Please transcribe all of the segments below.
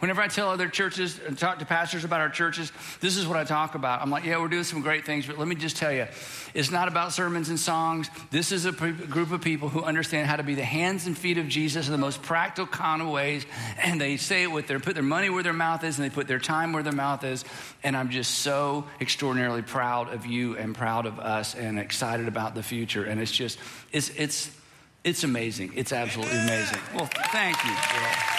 Whenever I tell other churches and talk to pastors about our churches, this is what I talk about. I'm like, yeah, we're doing some great things, but let me just tell you, it's not about sermons and songs. This is a group of people who understand how to be the hands and feet of Jesus in the most practical kind of ways, and they say it put their money where their mouth is, and they put their time where their mouth is, and I'm just so extraordinarily proud of you and proud of us and excited about the future, and it's just, it's amazing. It's absolutely amazing. Well, thank you. Yeah.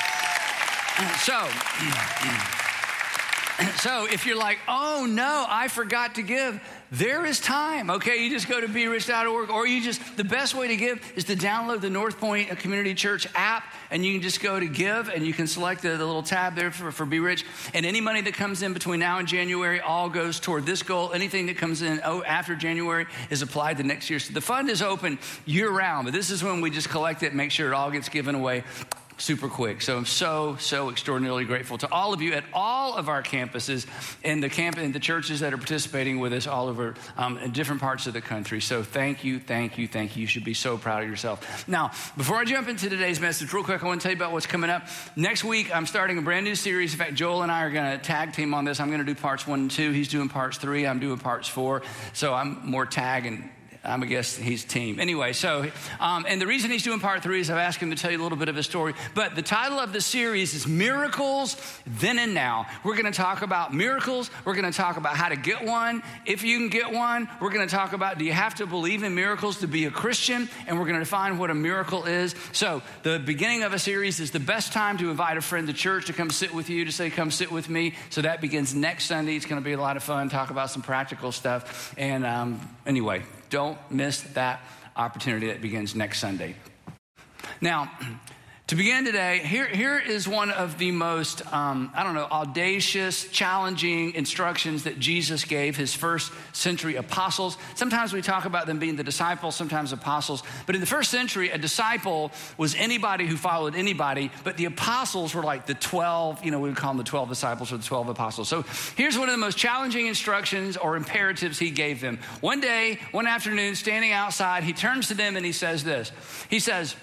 So if you're like, oh no, I forgot to give, there is time, okay? You just go to BeRich.org, or the best way to give is to download the North Point Community Church app, and you can just go to give, and you can select the little tab there for Be Rich, and any money that comes in between now and January all goes toward this goal. Anything that comes in after January is applied to next year. So the fund is open year-round, but this is when we just collect it and make sure it all gets given away super quick. So I'm so extraordinarily grateful to all of you at all of our campuses and the churches that are participating with us all over in different parts of the country. So thank you. You should be so proud of yourself. Now, before I jump into today's message, real quick, I want to tell you about what's coming up. Next week, I'm starting a brand new series. In fact, Joel and I are going to tag team on this. I'm going to do parts 1 and 2. He's doing parts 3. I'm doing parts 4. So I'm more tag and I guess he's team. Anyway, and the reason he's doing part 3 is I've asked him to tell you a little bit of his story. But the title of the series is Miracles Then and Now. We're going to talk about miracles. We're going to talk about how to get one, if you can get one. We're going to talk about, do you have to believe in miracles to be a Christian? And we're going to define what a miracle is. So the beginning of a series is the best time to invite a friend to church to come sit with you, to say, come sit with me. So that begins next Sunday. It's going to be a lot of fun, talk about some practical stuff. And anyway, don't miss that opportunity that begins next Sunday. Now, to begin today, here is one of the most, audacious, challenging instructions that Jesus gave his first century apostles. Sometimes we talk about them being the disciples, sometimes apostles. But in the first century, a disciple was anybody who followed anybody. But the apostles were like the 12, we would call them the 12 disciples or the 12 apostles. So here's one of the most challenging instructions or imperatives he gave them. One day, one afternoon, standing outside, he turns to them and he says this. He says,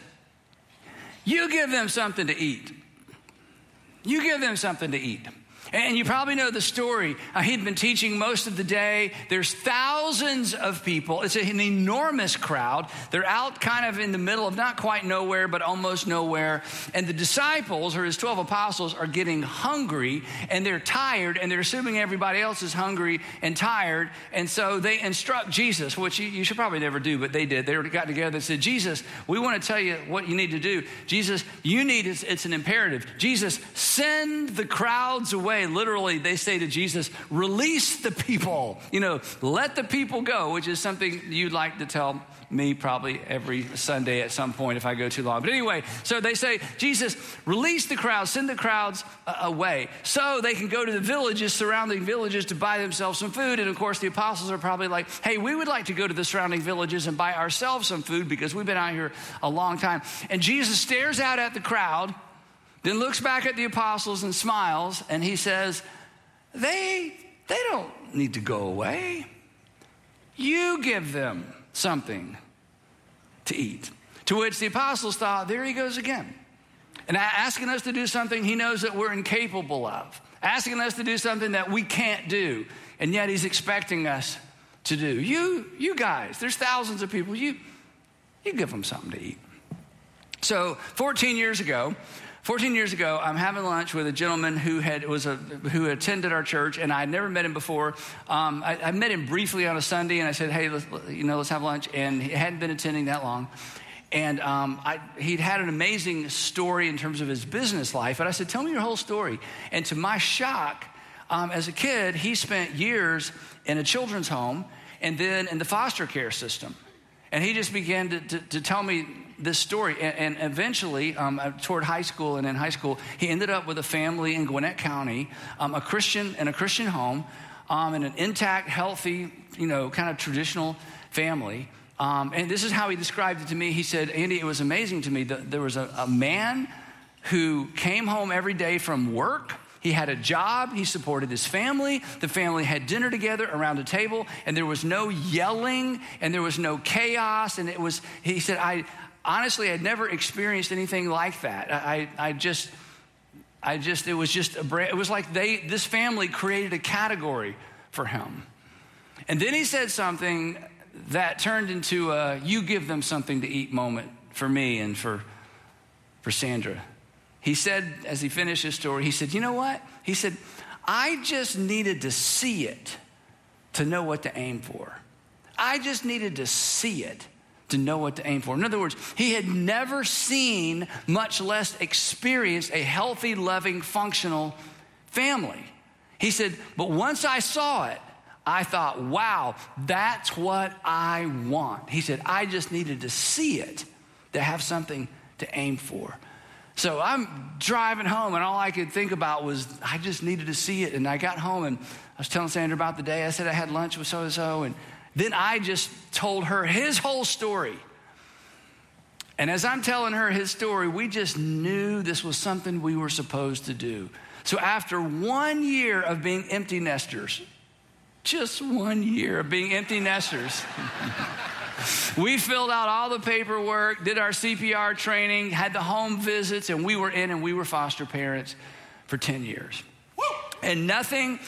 you give them something to eat. You give them something to eat. And you probably know the story. He'd been teaching most of the day. There's thousands of people. It's an enormous crowd. They're out kind of in the middle of not quite nowhere, but almost nowhere. And the disciples, or his 12 apostles, are getting hungry, and they're tired, and they're assuming everybody else is hungry and tired. And so they instruct Jesus, which you should probably never do, but they did. They got together and said, Jesus, we want to tell you what you need to do. Jesus, it's an imperative. Jesus, send the crowds away. Literally, they say to Jesus, release the people, let the people go, which is something you'd like to tell me probably every Sunday at some point if I go too long. But anyway, so they say, Jesus, release the crowds, send the crowds away so they can go to the villages, surrounding villages, to buy themselves some food. And of course, the apostles are probably like, hey, we would like to go to the surrounding villages and buy ourselves some food because we've been out here a long time. And Jesus stares out at the crowd, then looks back at the apostles and smiles, and he says, they don't need to go away. You give them something to eat. To which the apostles thought, there he goes again. And asking us to do something he knows that we're incapable of. Asking us to do something that we can't do. And yet he's expecting us to do. You guys, there's thousands of people. You give them something to eat. So 14 years ago, I'm having lunch with a gentleman who attended our church, and I had never met him before. I met him briefly on a Sunday, and I said, "Hey, let's have lunch." And he hadn't been attending that long, and he'd had an amazing story in terms of his business life. And I said, "Tell me your whole story." And to my shock, as a kid, he spent years in a children's home and then in the foster care system. And he just began to tell me this story. And eventually, toward high school and in high school, he ended up with a family in Gwinnett County, a Christian home, and an intact, healthy, kind of traditional family. And this is how he described it to me. He said, Andy, it was amazing to me that there was a man who came home every day from work. He had a job, he supported his family, the family had dinner together around a table, and there was no yelling, and there was no chaos, and he said, honestly, I'd never experienced anything like that. it was like this family created a category for him. And then he said something that turned into a you give them something to eat moment for me and for Sandra. He said, as he finished his story, he said, you know what? He said, I just needed to see it to know what to aim for. I just needed to see it to know what to aim for. In other words, he had never seen, much less experienced, a healthy, loving, functional family. He said, but once I saw it, I thought, wow, that's what I want. He said, I just needed to see it to have something to aim for. So I'm driving home, and all I could think about was I just needed to see it. And I got home, and I was telling Sandra about the day. I said I had lunch with so-and-so, and then I just told her his whole story. And as I'm telling her his story, we just knew this was something we were supposed to do. So after 1 year of being empty nesters, just 1 year of being empty nesters, we filled out all the paperwork, did our CPR training, had the home visits, and we were foster parents for 10 years. Woo! And no.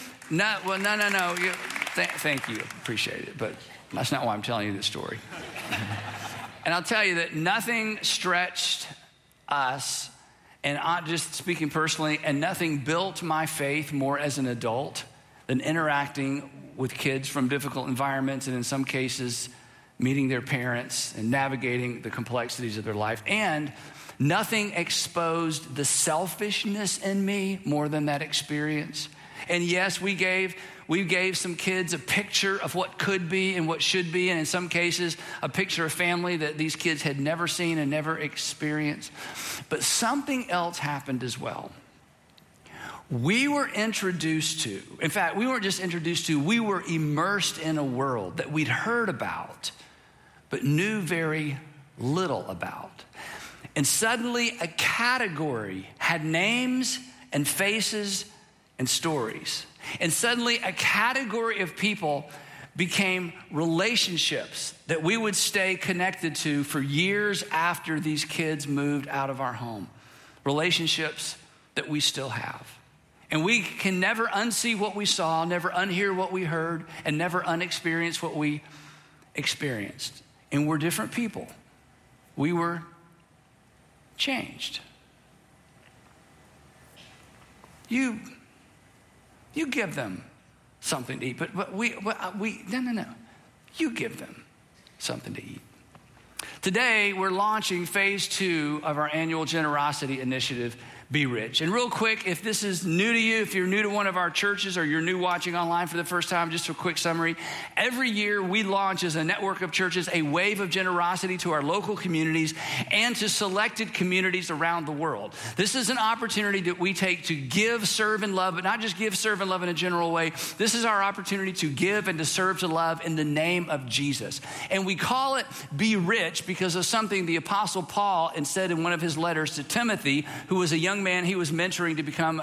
Thank you, appreciate it, but that's not why I'm telling you this story. And I'll tell you that nothing stretched us, and I'm just speaking personally, and nothing built my faith more as an adult than interacting with kids from difficult environments, and in some cases, meeting their parents and navigating the complexities of their life. And nothing exposed the selfishness in me more than that experience. And yes, we gave some kids a picture of what could be and what should be, and in some cases, a picture of family that these kids had never seen and never experienced. But something else happened as well. We were introduced to, in fact, we weren't just introduced to, we were immersed in a world that we'd heard about, but knew very little about. And suddenly a category had names and faces and stories. And suddenly a category of people became relationships that we would stay connected to for years after these kids moved out of our home. Relationships that we still have. And we can never unsee what we saw, never unhear what we heard, and never unexperience what we experienced. And we're different people. We were changed. You give them something to eat, but no. You give them something to eat. Today, we're launching phase 2 of our annual generosity initiative, Be Rich. And real quick, if this is new to you, if you're new to one of our churches or you're new watching online for the first time, just a quick summary. Every year we launch as a network of churches a wave of generosity to our local communities and to selected communities around the world. This is an opportunity that we take to give, serve, and love, but not just give, serve, and love in a general way. This is our opportunity to give and to serve, to love in the name of Jesus. And we call it Be Rich because of something the Apostle Paul said in one of his letters to Timothy, who was a young man he was mentoring to become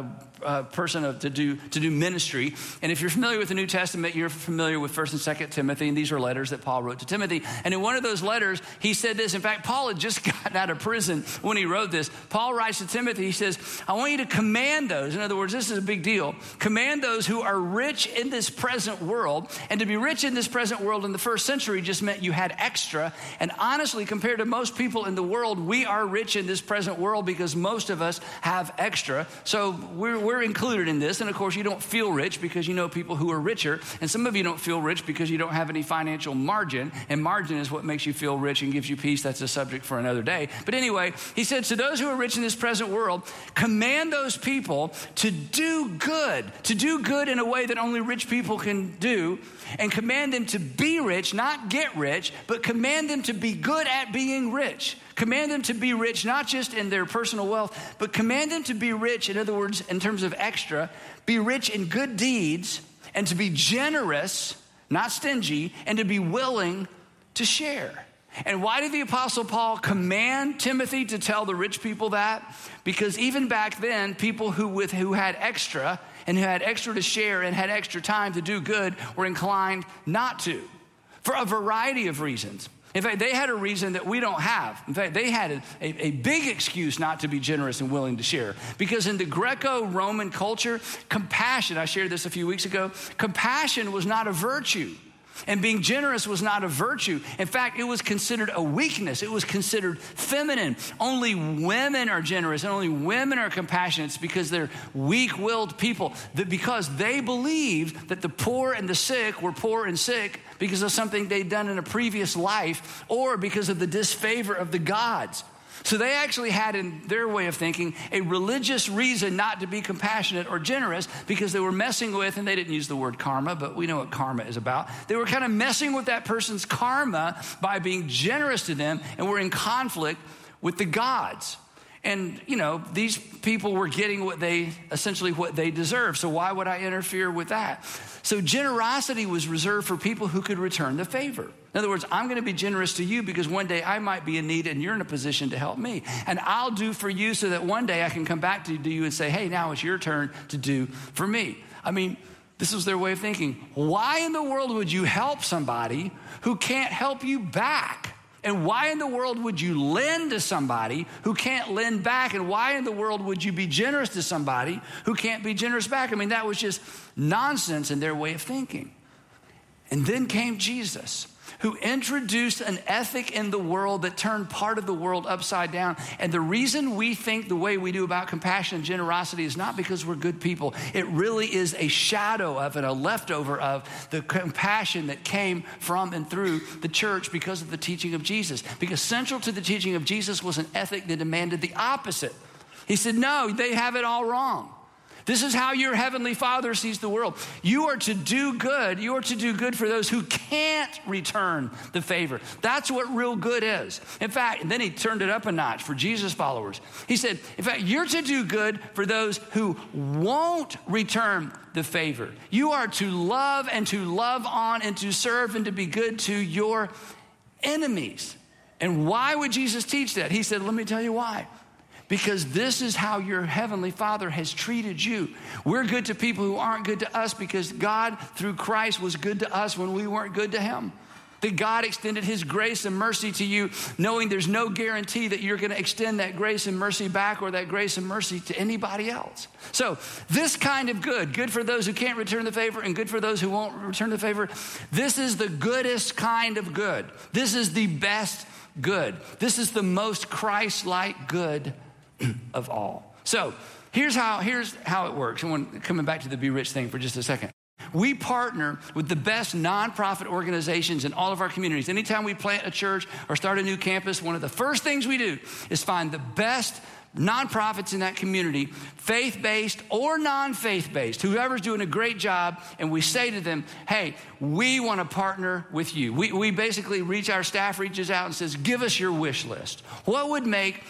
a person to do ministry. And if you're familiar with the New Testament, you're familiar with 1st and 2nd Timothy, and these are letters that Paul wrote to Timothy. And in one of those letters, he said this. In fact, Paul had just gotten out of prison when he wrote this. Paul writes to Timothy, he says, I want you to command those. In other words, this is a big deal. Command those who are rich in this present world. And to be rich in this present world in the first century just meant you had extra. And honestly, compared to most people in the world, we are rich in this present world because most of us have extra. So we're included in this. And of course, you don't feel rich because you know people who are richer. And some of you don't feel rich because you don't have any financial margin. And margin is what makes you feel rich and gives you peace. That's a subject for another day. But anyway, he said, to those who are rich in this present world, command those people to do good in a way that only rich people can do. And command them to be rich, not get rich, but command them to be good at being rich. Command them to be rich, not just in their personal wealth, but command them to be rich, in other words, in terms of extra, be rich in good deeds, and to be generous, not stingy, and to be willing to share. And why did the Apostle Paul command Timothy to tell the rich people that? Because even back then, people who had extra and who had extra to share and had extra time to do good were inclined not to, for a variety of reasons. In fact, they had a reason that we don't have. In fact, they had a big excuse not to be generous and willing to share. Because in the Greco-Roman culture, compassion, I shared this a few weeks ago, compassion was not a virtue. And being generous was not a virtue. In fact, it was considered a weakness. It was considered feminine. Only women are generous and only women are compassionate. It's because they're weak-willed people. Because they believed that the poor and the sick were poor and sick because of something they'd done in a previous life or because of the disfavor of the gods. So they actually had, in their way of thinking, a religious reason not to be compassionate or generous because they were messing with, and they didn't use the word karma, but we know what karma is about. They were kind of messing with that person's karma by being generous to them and were in conflict with the gods. And, these people were getting what they deserved. So why would I interfere with that? So generosity was reserved for people who could return the favor. In other words, I'm going to be generous to you because one day I might be in need and you're in a position to help me. And I'll do for you so that one day I can come back to you and say, hey, now it's your turn to do for me. I mean, this was their way of thinking. Why in the world would you help somebody who can't help you back? And why in the world would you lend to somebody who can't lend back? And why in the world would you be generous to somebody who can't be generous back? I mean, that was just nonsense in their way of thinking. And then came Jesus, who introduced an ethic in the world that turned part of the world upside down. And the reason we think the way we do about compassion and generosity is not because we're good people. It really is a shadow of and a leftover of the compassion that came from and through the church because of the teaching of Jesus. Because central to the teaching of Jesus was an ethic that demanded the opposite. He said, no, they have it all wrong. This is how your heavenly Father sees the world. You are to do good. You are to do good for those who can't return the favor. That's what real good is. In fact, and then he turned it up a notch for Jesus followers. He said, in fact, you're to do good for those who won't return the favor. You are to love and to love on and to serve and to be good to your enemies. And why would Jesus teach that? He said, let me tell you why. Because this is how your heavenly Father has treated you. We're good to people who aren't good to us because God, through Christ, was good to us when we weren't good to him. That God extended his grace and mercy to you, knowing there's no guarantee that you're going to extend that grace and mercy back or that grace and mercy to anybody else. So this kind of good for those who can't return the favor and good for those who won't return the favor, this is the goodest kind of good. This is the best good. This is the most Christ-like good of all. So here's how it works. Coming back to the Be Rich thing for just a second. We partner with the best nonprofit organizations in all of our communities. Anytime we plant a church or start a new campus, one of the first things we do is find the best nonprofits in that community, faith-based or non-faith-based, whoever's doing a great job, and we say to them, hey, we want to partner with you. We basically our staff reaches out and says, give us your wish list. What would make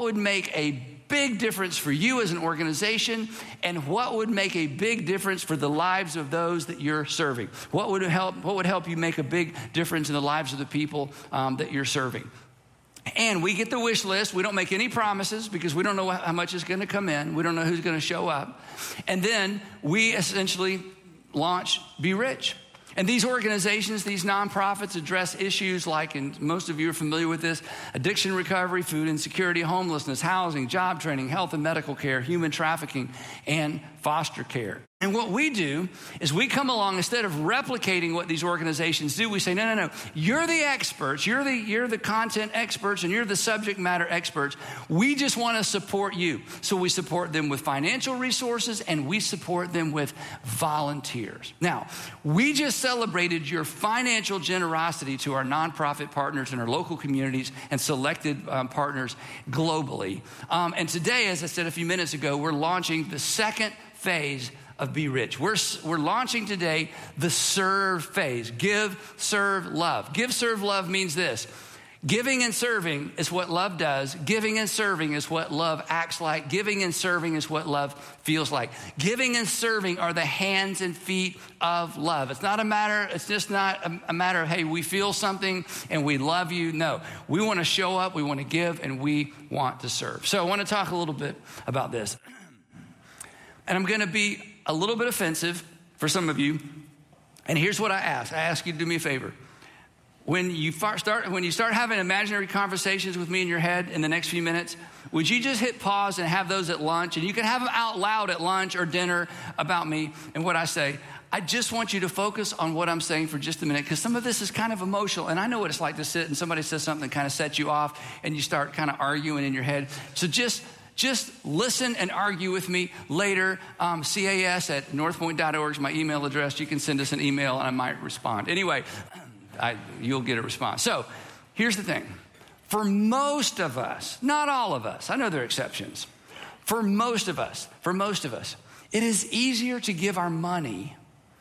a big difference for you as an organization, and what would make a big difference for the lives of those that you're serving? What would help you make a big difference in the lives of the people that you're serving? And we get the wish list. We don't make any promises because we don't know how much is going to come in. We don't know who's going to show up. And then we essentially launch Be Rich. And these organizations, these nonprofits address issues like, and most of you are familiar with this, addiction recovery, food insecurity, homelessness, housing, job training, health and medical care, human trafficking, and foster care. And what we do is we come along, instead of replicating what these organizations do, we say, no. You're the experts. You're the content experts and you're the subject matter experts. We just want to support you. So we support them with financial resources and we support them with volunteers. Now, we just celebrated your financial generosity to our nonprofit partners in our local communities and selected partners globally. And today, as I said a few minutes ago, we're launching the second phase of Be Rich. We're launching today the serve phase. Give, serve, love. Give, serve, love means this. Giving and serving is what love does. Giving and serving is what love acts like. Giving and serving is what love feels like. Giving and serving are the hands and feet of love. It's just not a matter of, hey, we feel something and we love you. No, we want to show up, we want to give, and we want to serve. So I want to talk a little bit about this. And I'm going to be a little bit offensive for some of you. And here's what I ask. I ask you to do me a favor. when you start having imaginary conversations with me in your head in the next few minutes, would you just hit pause and have those at lunch? And you can have them out loud at lunch or dinner about me and what I say. I just want you to focus on what I'm saying for just a minute, because some of this is kind of emotional. And I know what it's like to sit and somebody says something that kind of sets you off and you start kind of arguing in your head. So just listen and argue with me later. cas@northpoint.org is my email address. You can send us an email and I might respond. Anyway, you'll get a response. So here's the thing. For most of us, not all of us, I know there are exceptions. For most of us, it is easier to give our money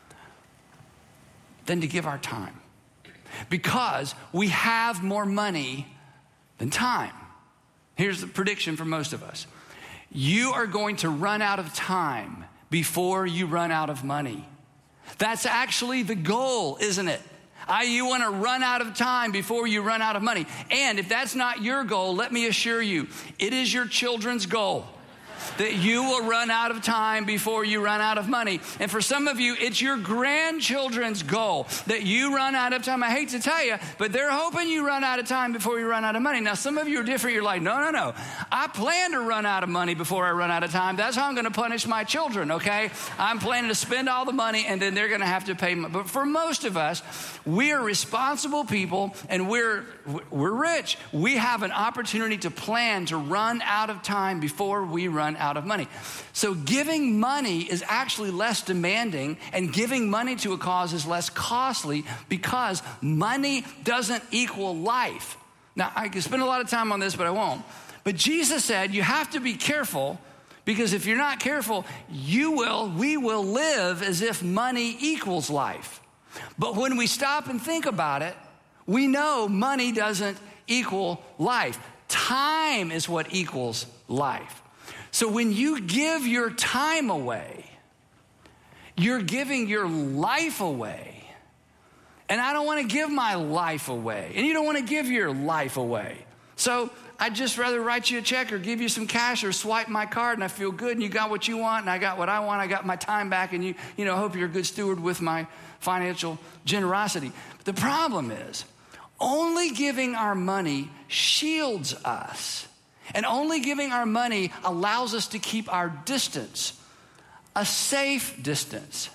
than to give our time, because we have more money than time. Here's the prediction for most of us. You are going to run out of time before you run out of money. That's actually the goal, isn't it? You want to run out of time before you run out of money. And if that's not your goal, let me assure you, it is your children's goal that you will run out of time before you run out of money. And for some of you, it's your grandchildren's goal that you run out of time. I hate to tell you, but they're hoping you run out of time before you run out of money. Now, some of you are different. You're like, no. I plan to run out of money before I run out of time. That's how I'm going to punish my children, okay? I'm planning to spend all the money, and then they're going to have to pay. But for most of us, we are responsible people, and we're rich. We have an opportunity to plan to run out of time before we run out of money. So giving money is actually less demanding, and giving money to a cause is less costly, because money doesn't equal life. Now, I could spend a lot of time on this, but I won't. But Jesus said you have to be careful, because if you're not careful, we will live as if money equals life. But when we stop and think about it, we know money doesn't equal life. Time is what equals life. So when you give your time away, you're giving your life away. And I don't want to give my life away. And you don't want to give your life away. So I'd just rather write you a check or give you some cash or swipe my card, and I feel good, and you got what you want, and I got what I want. I got my time back, and you hope you're a good steward with my financial generosity. But the problem is, only giving our money shields us. And only giving our money allows us to keep our distance, a safe distance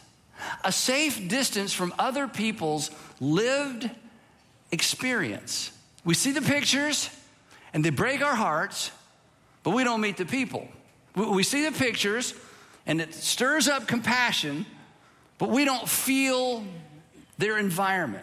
from other people's lived experience. We see the pictures and they break our hearts, but we don't meet the people. We see the pictures and it stirs up compassion, but we don't feel their environment.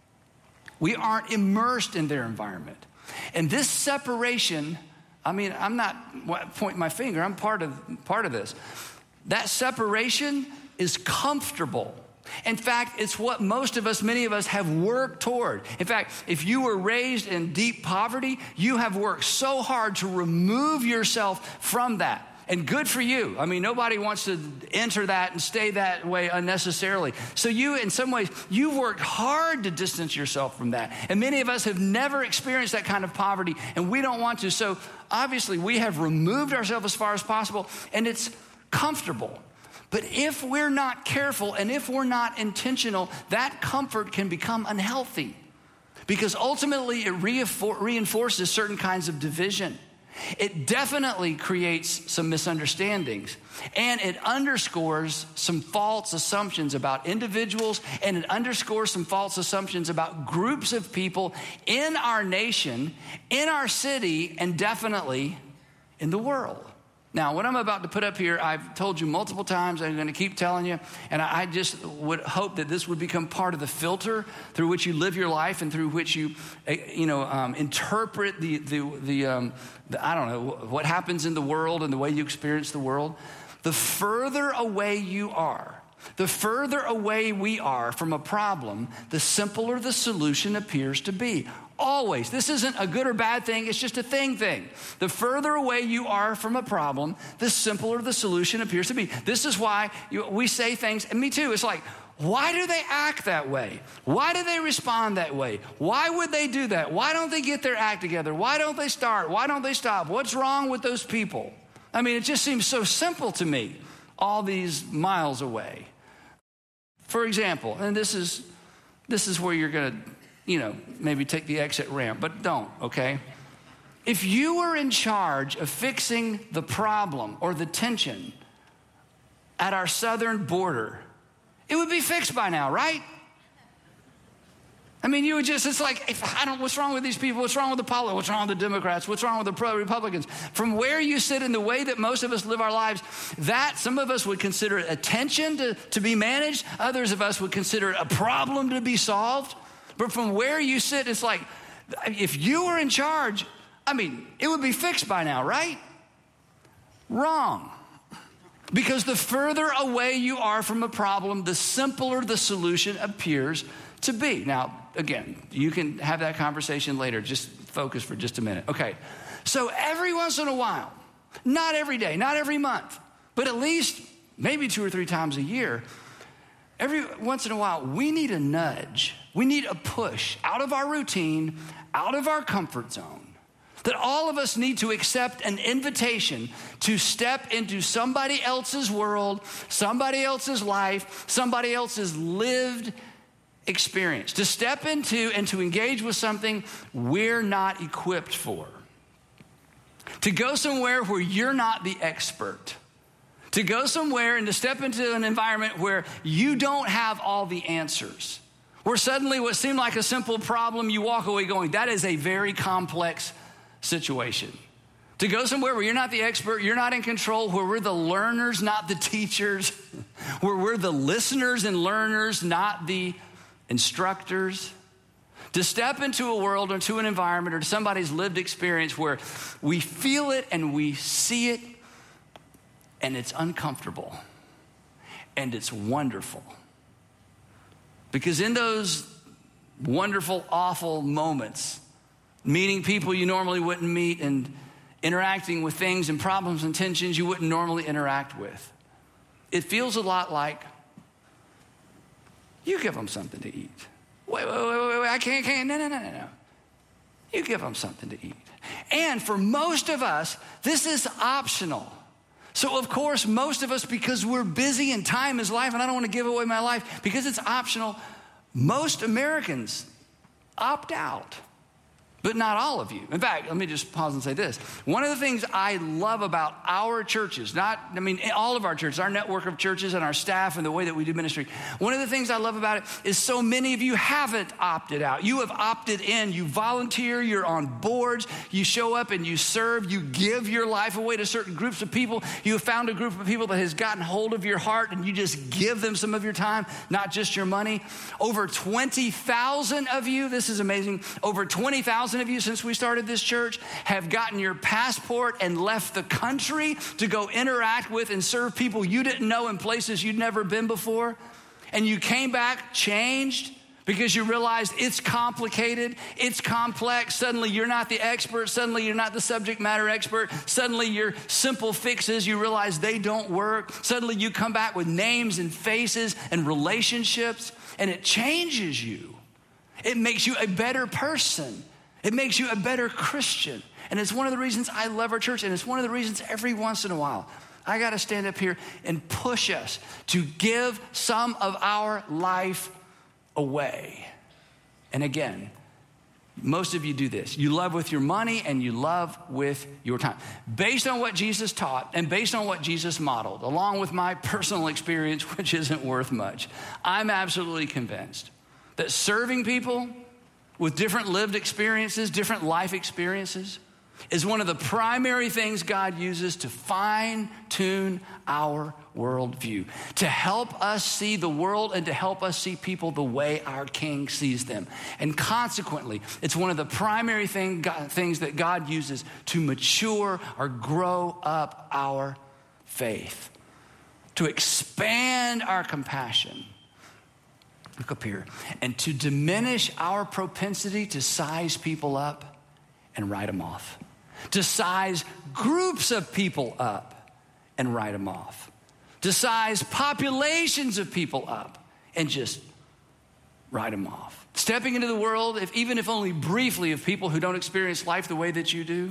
We aren't immersed in their environment. And this separation, I'm not pointing my finger. I'm part of this. That separation is comfortable. In fact, it's what many of us have worked toward. In fact, if you were raised in deep poverty, you have worked so hard to remove yourself from that. And good for you. Nobody wants to enter that and stay that way unnecessarily. So in some ways, you've worked hard to distance yourself from that. And many of us have never experienced that kind of poverty, and we don't want to. So obviously, we have removed ourselves as far as possible, and it's comfortable. But if we're not careful and if we're not intentional, that comfort can become unhealthy, because ultimately it reinforces certain kinds of division. It definitely creates some misunderstandings, and it underscores some false assumptions about individuals, and it underscores some false assumptions about groups of people in our nation, in our city, and definitely in the world. Now, what I'm about to put up here, I've told you multiple times, I'm going to keep telling you, and I just would hope that this would become part of the filter through which you live your life and through which you, interpret the I don't know, what happens in the world and the way you experience the world. The further away you are, the further away we are from a problem, the simpler the solution appears to be. Always. This isn't a good or bad thing. It's just a thing. The further away you are from a problem, the simpler the solution appears to be. This is why we say things, and me too. It's like, why do they act that way? Why do they respond that way? Why would they do that? Why don't they get their act together? Why don't they start? Why don't they stop? What's wrong with those people? It just seems so simple to me, all these miles away. For example, and this is where you're going to maybe take the exit ramp, but don't, okay? If you were in charge of fixing the problem or the tension at our southern border, it would be fixed by now, right? I mean, you would just, it's like, what's wrong with these people? What's wrong with the politics? What's wrong with the Democrats? What's wrong with the pro-Republicans? From where you sit in the way that most of us live our lives, that some of us would consider a tension to be managed. Others of us would consider it a problem to be solved. But from where you sit, it's like, if you were in charge, it would be fixed by now, right? Wrong. Because the further away you are from a problem, the simpler the solution appears to be. Now, again, you can have that conversation later. Just focus for just a minute. Okay, so every once in a while, not every day, not every month, but at least maybe 2 or 3 times a year, every once in a while, we need a nudge. We need a push out of our routine, out of our comfort zone. That all of us need to accept an invitation to step into somebody else's world, somebody else's life, somebody else's lived experience, to step into and to engage with something we're not equipped for, to go somewhere where you're not the expert, to go somewhere and to step into an environment where you don't have all the answers, where suddenly what seemed like a simple problem, you walk away going, that is a very complex situation. To go somewhere where you're not the expert, you're not in control, where we're the learners, not the teachers, where we're the listeners and learners, not the instructors, to step into a world or to an environment or to somebody's lived experience where we feel it and we see it and it's uncomfortable and it's wonderful. Because in those wonderful, awful moments, meeting people you normally wouldn't meet and interacting with things and problems and tensions you wouldn't normally interact with, it feels a lot like, you give them something to eat. Wait, I can't, no. You give them something to eat. And for most of us, this is optional. So of course, most of us, because we're busy and time is life, and I don't want to give away my life, because it's optional, most Americans opt out. But not all of you. In fact, let me just pause and say this. One of the things I love about our churches, all of our churches, our network of churches and our staff and the way that we do ministry, one of the things I love about it is so many of you haven't opted out. You have opted in. You volunteer. You're on boards. You show up and you serve. You give your life away to certain groups of people. You have found a group of people that has gotten hold of your heart and you just give them some of your time, not just your money. Over 20,000 of you, this is amazing, over 20,000 of you since we started this church have gotten your passport and left the country to go interact with and serve people you didn't know in places you'd never been before. And you came back changed because you realized it's complicated, it's complex. Suddenly you're not the expert. Suddenly you're not the subject matter expert. Suddenly your simple fixes, you realize they don't work. Suddenly you come back with names and faces and relationships, and it changes you. It makes you a better person. It makes you a better Christian. And it's one of the reasons I love our church. And it's one of the reasons every once in a while, I got to stand up here and push us to give some of our life away. And again, most of you do this. You love with your money and you love with your time. Based on what Jesus taught and based on what Jesus modeled, along with my personal experience, which isn't worth much, I'm absolutely convinced that serving people with different lived experiences, different life experiences, is one of the primary things God uses to fine-tune our worldview, to help us see the world and to help us see people the way our King sees them. And consequently, it's one of the primary things that God uses to mature or grow up our faith, to expand our compassion. Look up here. And to diminish our propensity to size people up and write them off. To size groups of people up and write them off. To size populations of people up and just write them off. Stepping into the world, even if only briefly, of people who don't experience life the way that you do,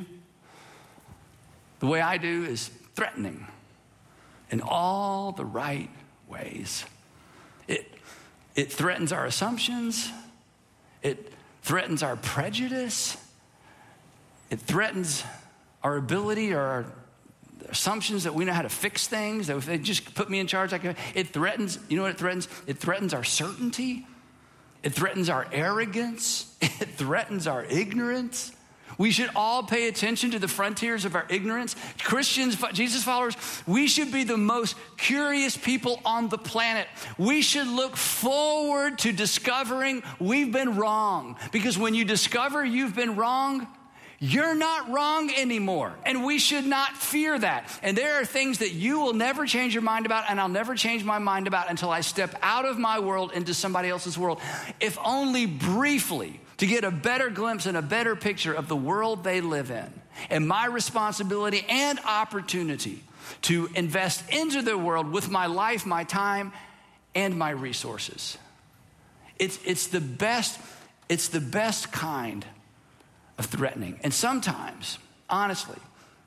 the way I do, is threatening in all the right ways. It threatens our assumptions. It threatens our prejudice. It threatens our ability or our assumptions that we know how to fix things, that if they just put me in charge, it threatens, you know what it threatens? It threatens our certainty. It threatens our arrogance. It threatens our ignorance. We should all pay attention to the frontiers of our ignorance. Christians, Jesus followers, we should be the most curious people on the planet. We should look forward to discovering we've been wrong. Because when you discover you've been wrong, you're not wrong anymore, and we should not fear that. And there are things that you will never change your mind about, and I'll never change my mind about until I step out of my world into somebody else's world, if only briefly, to get a better glimpse and a better picture of the world they live in, and my responsibility and opportunity to invest into their world with my life, my time, and my resources. It's the best kind of threatening. And sometimes, honestly,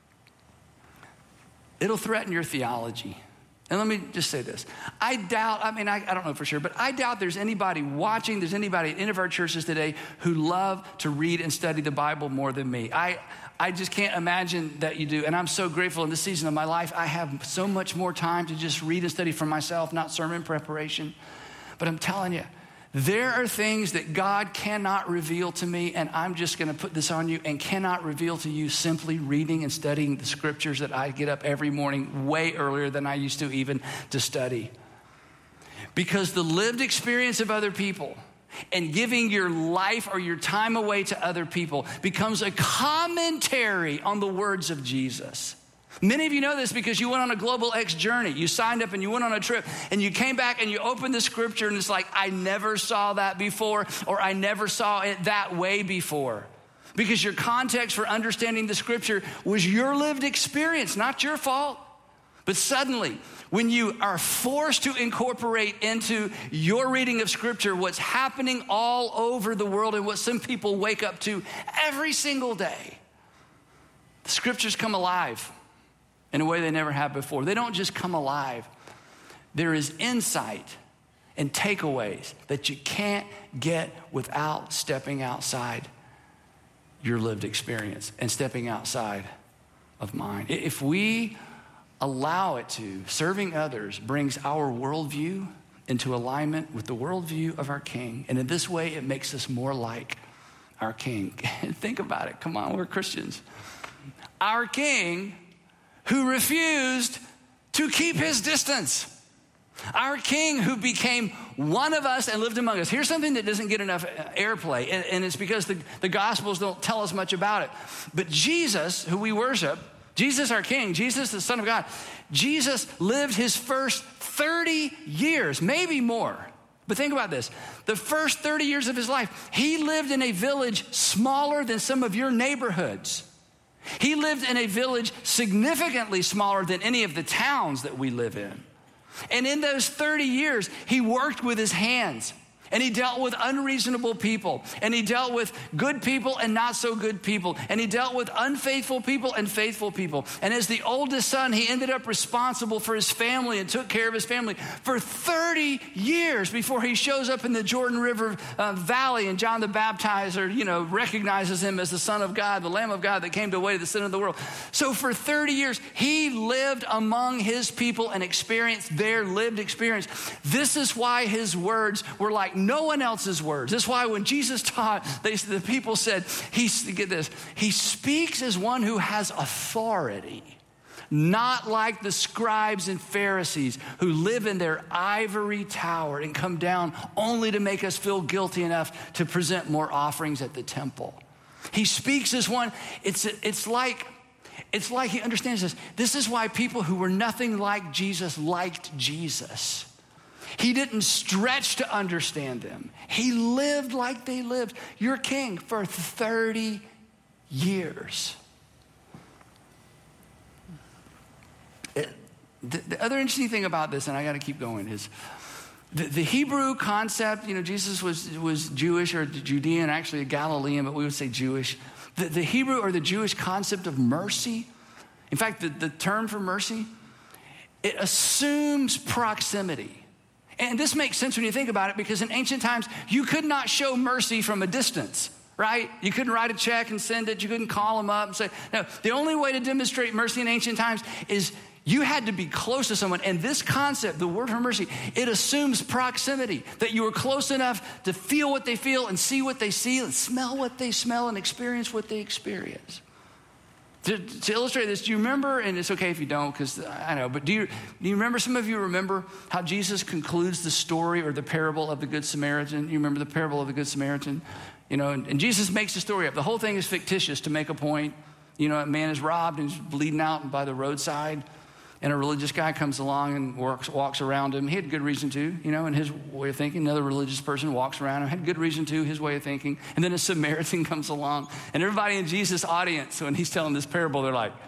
it'll threaten your theology. And let me just say this. I don't know for sure, but I doubt there's anybody watching, there's anybody in any of our churches today who love to read and study the Bible more than me. I just can't imagine that you do. And I'm so grateful in this season of my life, I have so much more time to just read and study for myself, not sermon preparation. But I'm telling you, there are things that God cannot reveal to me, and I'm just going to put this on you, and cannot reveal to you simply reading and studying the scriptures that I get up every morning way earlier than I used to even to study. Because the lived experience of other people and giving your life or your time away to other people becomes a commentary on the words of Jesus. Many of you know this because you went on a Global X journey. You signed up and you went on a trip and you came back and you opened the scripture and it's like, I never saw that before, or I never saw it that way before. Because your context for understanding the scripture was your lived experience, not your fault. But suddenly, when you are forced to incorporate into your reading of scripture what's happening all over the world and what some people wake up to every single day, the scriptures come alive in a way they never have before. They don't just come alive. There is insight and takeaways that you can't get without stepping outside your lived experience and stepping outside of mine. If we allow it to, serving others brings our worldview into alignment with the worldview of our King. And in this way, it makes us more like our King. Think about it. Come on, we're Christians. Our King who refused to keep his distance. Our King who became one of us and lived among us. Here's something that doesn't get enough airplay, and it's because the Gospels don't tell us much about it. But Jesus, who we worship, Jesus our King, Jesus the Son of God, Jesus lived his first 30 years, maybe more. But think about this. The first 30 years of his life, he lived in a village smaller than some of your neighborhoods. He lived in a village significantly smaller than any of the towns that we live in. And in those 30 years, he worked with his hands. And he dealt with unreasonable people. And he dealt with good people and not so good people. And he dealt with unfaithful people and faithful people. And as the oldest son, he ended up responsible for his family and took care of his family for 30 years before he shows up in the Jordan River Valley. And John the Baptizer, recognizes him as the Son of God, the Lamb of God that came to away the sin of the world. So for 30 years, he lived among his people and experienced their lived experience. This is why his words were like no one else's words. That's why when Jesus taught, the people said, get this, he speaks as one who has authority, not like the scribes and Pharisees who live in their ivory tower and come down only to make us feel guilty enough to present more offerings at the temple. He speaks as one, it's like he understands this. This is why people who were nothing like Jesus liked Jesus. He didn't stretch to understand them. He lived like they lived. Your King for 30 years. The other interesting thing about this, and I got to keep going, is the Hebrew concept. Jesus was Jewish or Judean, actually a Galilean, but we would say Jewish. The Hebrew or the Jewish concept of mercy. In fact, the term for mercy, it assumes proximity. And this makes sense when you think about it, because in ancient times, you could not show mercy from a distance, right? You couldn't write a check and send it. You couldn't call them up and say, no. The only way to demonstrate mercy in ancient times is you had to be close to someone. And this concept, the word for mercy, it assumes proximity, that you were close enough to feel what they feel and see what they see and smell what they smell and experience what they experience. To illustrate this, do you remember, and it's okay if you don't, because I know, but do you remember, some of you remember how Jesus concludes the story or the parable of the Good Samaritan? You remember the parable of the Good Samaritan? You know, and Jesus makes the story up. The whole thing is fictitious to make a point. You know, a man is robbed and he's bleeding out by the roadside, and a religious guy comes along and walks around him. He had good reason to, you know, in his way of thinking. Another religious person walks around him, had good reason to, his way of thinking. And then a Samaritan comes along, and everybody in Jesus' audience, when he's telling this parable, they're like,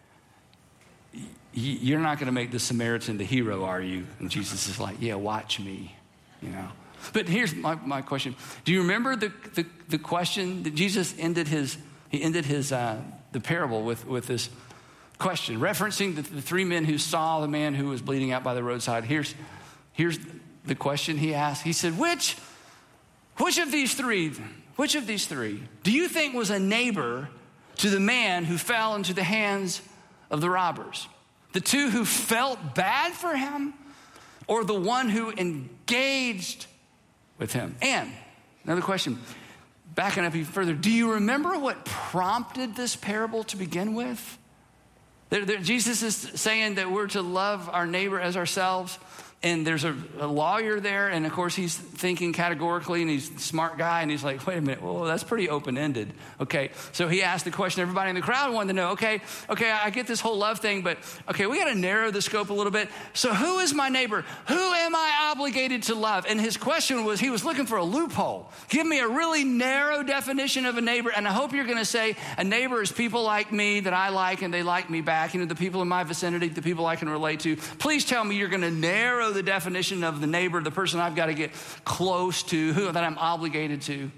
you're not going to make the Samaritan the hero, are you? And Jesus is like, yeah, watch me, you know. But here's my question. Do you remember the question that Jesus ended the parable with this question, referencing the three men who saw the man who was bleeding out by the roadside? Here's the question he asked. He said, which of these three do you think was a neighbor to the man who fell into the hands of the robbers? The two who felt bad for him, or the one who engaged with him? And another question, backing up even further, do you remember what prompted this parable to begin with? Jesus is saying that we're to love our neighbor as ourselves. And there's a lawyer there, and of course he's thinking categorically, and he's a smart guy, and he's like, wait a minute, well, that's pretty open-ended. Okay, so he asked the question everybody in the crowd wanted to know. Okay, I get this whole love thing, but okay, we got to narrow the scope a little bit. So who is my neighbor? Who am I obligated to love? And his question was, he was looking for a loophole. Give me a really narrow definition of a neighbor, and I hope you're going to say a neighbor is people like me that I like and they like me back. You know, the people in my vicinity, the people I can relate to. Please tell me you're going to narrow the definition of the neighbor, the person I've got to get close to, who that I'm obligated to.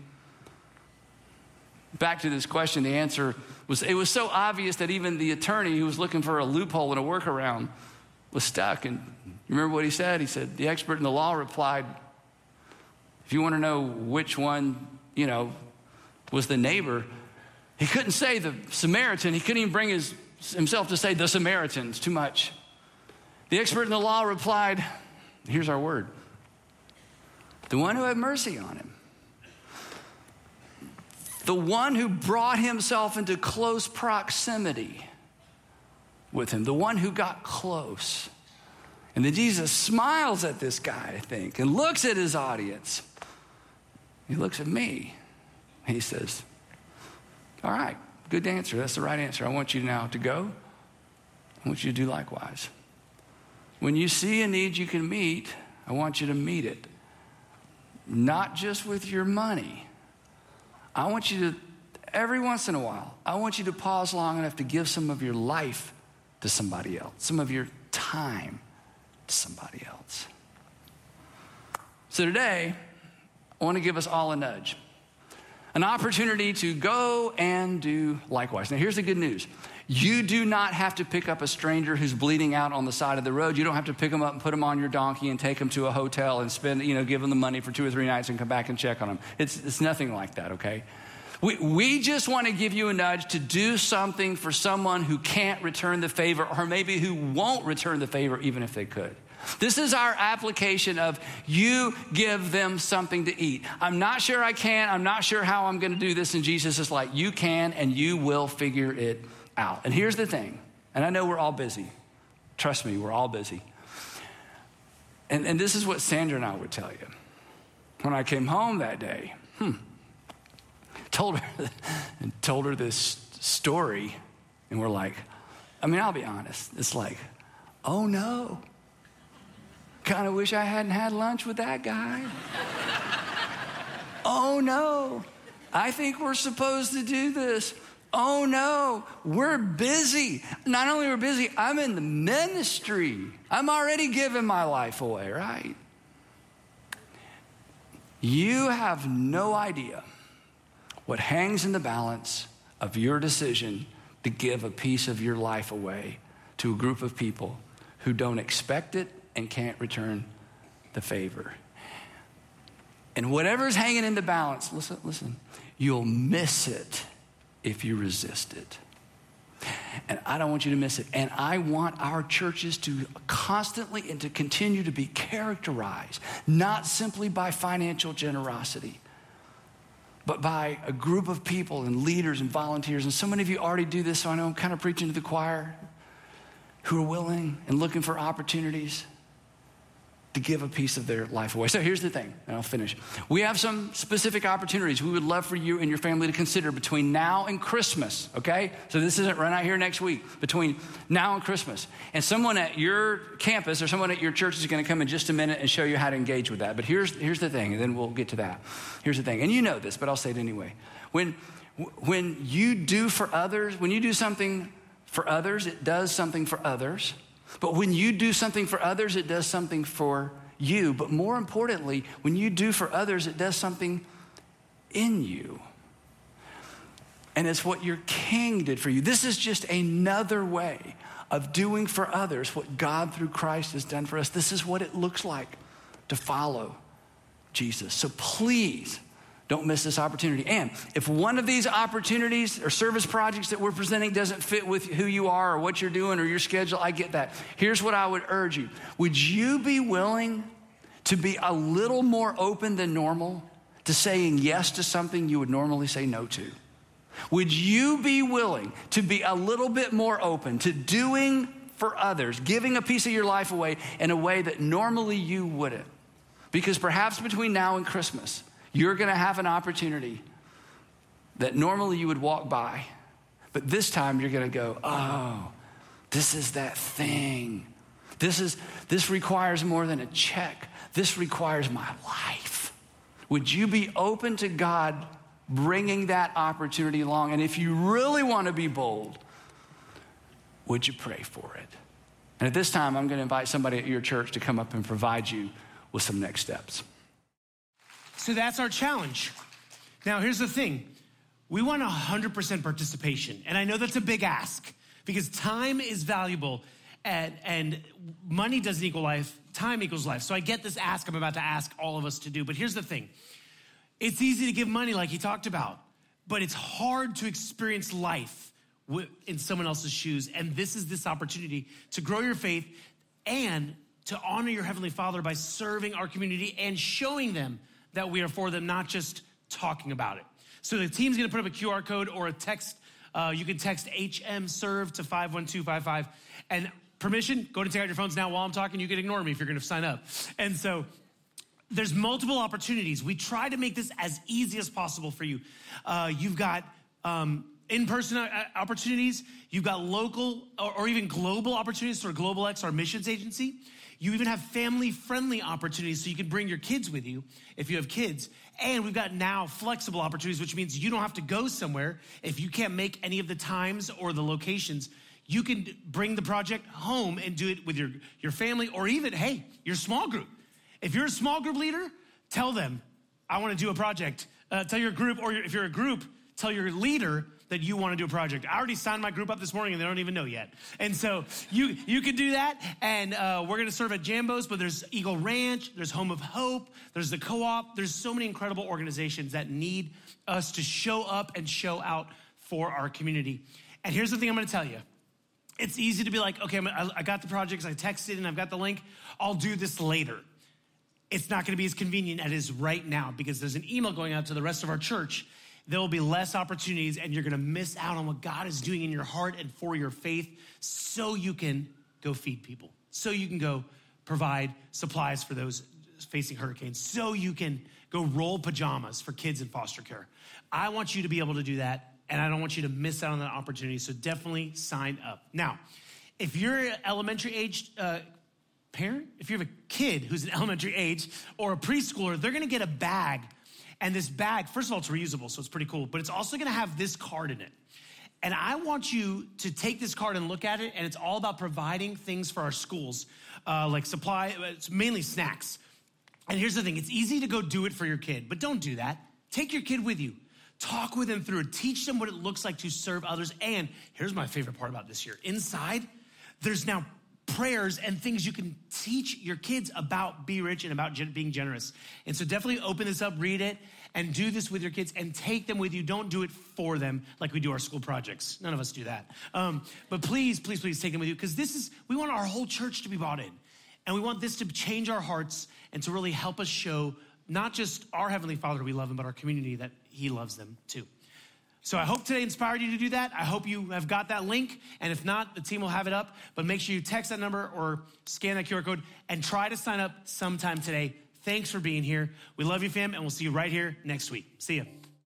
Back to this question, the answer was, it was so obvious that even the attorney who was looking for a loophole and a workaround was stuck. And you remember what he said? He said, the expert in the law replied, if you want to know which one, you know, was the neighbor, he couldn't say the Samaritan. He couldn't even bring himself to say the Samaritans, too much. The expert in the law replied, here's our word, the one who had mercy on him. The one who brought himself into close proximity with him. The one who got close. And then Jesus smiles at this guy, I think, and looks at his audience. He looks at me. And he says, all right, good answer. That's the right answer. I want you now to go. I want you to do likewise. When you see a need you can meet, I want you to meet it. Not just with your money. I want you to, every once in a while, I want you to pause long enough to give some of your life to somebody else, some of your time to somebody else. So today, I want to give us all a nudge, an opportunity to go and do likewise. Now, here's the good news. You do not have to pick up a stranger who's bleeding out on the side of the road. You don't have to pick them up and put them on your donkey and take them to a hotel and spend, give them the money for 2 or 3 nights and come back and check on them. It's nothing like that, okay? We just want to give you a nudge to do something for someone who can't return the favor, or maybe who won't return the favor even if they could. This is our application of you give them something to eat. I'm not sure I can. I'm not sure how I'm going to do this. And Jesus is like, you can and you will figure it out. And here's the thing, and I know we're all busy. Trust me, we're all busy. And this is what Sandra and I would tell you. When I came home that day, told her this story, and we're like, I'll be honest, it's like, oh no, kind of wish I hadn't had lunch with that guy. Oh no, I think we're supposed to do this. Oh no, we're busy. Not only we're busy, I'm in the ministry. I'm already giving my life away, right? You have no idea what hangs in the balance of your decision to give a piece of your life away to a group of people who don't expect it and can't return the favor. And whatever's hanging in the balance, listen, you'll miss it if you resist it. And I don't want you to miss it. And I want our churches to constantly and to continue to be characterized, not simply by financial generosity, but by a group of people and leaders and volunteers. And so many of you already do this, so I know I'm kind of preaching to the choir, who are willing and looking for opportunities to give a piece of their life away. So here's the thing, and I'll finish. We have some specific opportunities we would love for you and your family to consider between now and Christmas, okay? So this isn't right out here next week, between now and Christmas. And someone at your campus or someone at your church is going to come in just a minute and show you how to engage with that. But here's the thing, and then we'll get to that. Here's the thing, and you know this, but I'll say it anyway. When you do for others, when you do something for others, it does something for others. But when you do something for others, it does something for you. But more importantly, when you do for others, it does something in you. And it's what your King did for you. This is just another way of doing for others what God through Christ has done for us. This is what it looks like to follow Jesus. So please, don't miss this opportunity. And if one of these opportunities or service projects that we're presenting doesn't fit with who you are or what you're doing or your schedule, I get that. Here's what I would urge you. Would you be willing to be a little more open than normal to saying yes to something you would normally say no to? Would you be willing to be a little bit more open to doing for others, giving a piece of your life away in a way that normally you wouldn't? Because perhaps between now and Christmas, you're going to have an opportunity that normally you would walk by, but this time you're going to go, oh, this is that thing. This requires more than a check. This requires my life. Would you be open to God bringing that opportunity along? And if you really want to be bold, would you pray for it? And at this time, I'm going to invite somebody at your church to come up and provide you with some next steps. So that's our challenge. Now, here's the thing. We want 100% participation. And I know that's a big ask because time is valuable and money doesn't equal life. Time equals life. So I get this ask I'm about to ask all of us to do. But here's the thing. It's easy to give money like he talked about, but it's hard to experience life in someone else's shoes. And this is this opportunity to grow your faith and to honor your Heavenly Father by serving our community and showing them that we are for them, not just talking about it. So the team's gonna put up a QR code or a text. You can text HM-SERVE to 51255. And permission, go to take out your phones now while I'm talking. You can ignore me if you're gonna sign up. And so there's multiple opportunities. We try to make this as easy as possible for you. You've got in-person opportunities. You've got local or even global opportunities through Global X, our missions agency. You even have family-friendly opportunities so you can bring your kids with you if you have kids. And we've got now flexible opportunities, which means you don't have to go somewhere. If you can't make any of the times or the locations, you can bring the project home and do it with your family or even, hey, your small group. If you're a small group leader, tell them, I want to do a project. Tell your group, or if you're a group, tell your leader that you want to do a project. I already signed my group up this morning and they don't even know yet. And so you can do that. And we're going to serve at Jambos, but there's Eagle Ranch, there's Home of Hope, there's the Co-op. There's so many incredible organizations that need us to show up and show out for our community. And here's the thing I'm going to tell you. It's easy to be like, okay, I got the projects, I texted and I've got the link. I'll do this later. It's not going to be as convenient as it is right now because there's an email going out to the rest of our church. There will be less opportunities and you're going to miss out on what God is doing in your heart and for your faith so you can go feed people, so you can go provide supplies for those facing hurricanes, so you can go roll pajamas for kids in foster care. I want you to be able to do that, and I don't want you to miss out on that opportunity, so definitely sign up. Now, if you're an elementary age parent, if you have a kid who's an elementary age or a preschooler, they're going to get a bag. And this bag, first of all, it's reusable, so it's pretty cool, but it's also gonna have this card in it. And I want you to take this card and look at it, and it's all about providing things for our schools, like supply, it's mainly snacks. And here's the thing, it's easy to go do it for your kid, but don't do that. Take your kid with you. Talk with them through it. Teach them what it looks like to serve others. And here's my favorite part about this year. Inside, there's now prayers and things you can teach your kids about Be Rich and about being generous. And so definitely open this up, read it, and do this with your kids and take them with you. Don't do it for them like we do our school projects. None of us do that. But please, please, please take them with you, because we want our whole church to be bought in. And we want this to change our hearts and to really help us show not just our Heavenly Father we love him, but our community that he loves them too. So I hope today inspired you to do that. I hope you have got that link. And if not, the team will have it up. But make sure you text that number or scan that QR code and try to sign up sometime today. Thanks for being here. We love you, fam, and we'll see you right here next week. See ya.